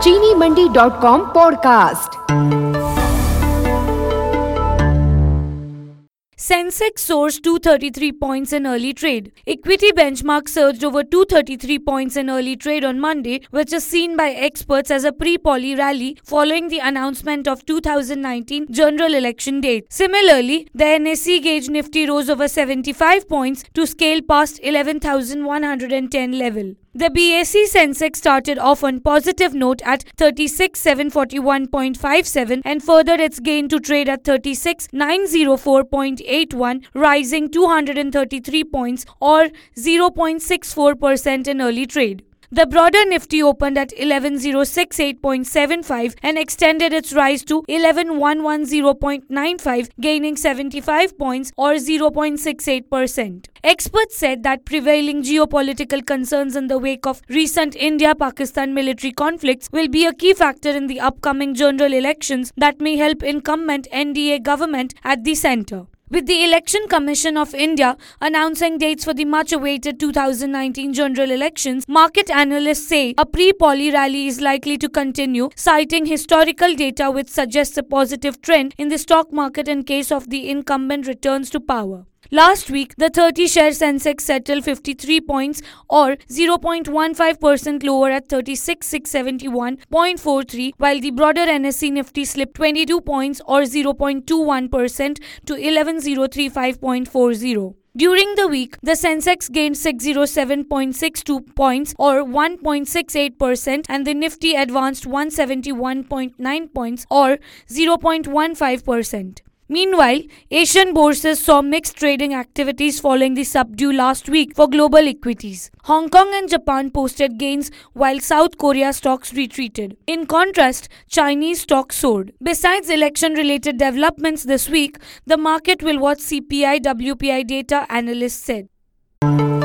चीनीमंडी.com podcast. Sensex soared 233 points in early trade. Equity benchmark surged over 233 points in early trade on Monday, which is seen by experts as a pre-poly rally following the announcement of 2019 general election date. Similarly, the NSE gauge Nifty rose over 75 points to scale past 11,110 level. The BSE Sensex started off on positive note at 36,741.57 and furthered its gain to trade at 36,904.81, rising 233 points or 0.64% in early trade. The broader Nifty opened at 11,068.75 and extended its rise to 11,110.95, gaining 75 points or 0.68%. Experts said that prevailing geopolitical concerns in the wake of recent India-Pakistan military conflicts will be a key factor in the upcoming general elections that may help incumbent NDA government at the centre. With the Election Commission of India announcing dates for the much-awaited 2019 general elections, market analysts say a pre-poly rally is likely to continue, citing historical data which suggests a positive trend in the stock market in case of the incumbent returns to power. Last week, the 30-share Sensex settled 53 points or 0.15% lower at 36,671.43, while the broader NSE Nifty slipped 22 points or 0.21% to 11,035.40. During the week, the Sensex gained 607.62 points or 1.68% and the Nifty advanced 171.9 points or 0.15%. Meanwhile, Asian bourses saw mixed trading activities following the subdue last week for global equities. Hong Kong and Japan posted gains while South Korea stocks retreated. In contrast, Chinese stocks soared. Besides election-related developments this week, the market will watch CPI WPI data, analysts said.